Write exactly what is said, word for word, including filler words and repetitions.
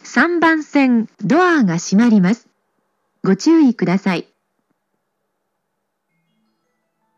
さんばん線ドアが閉まります。ご注意ください。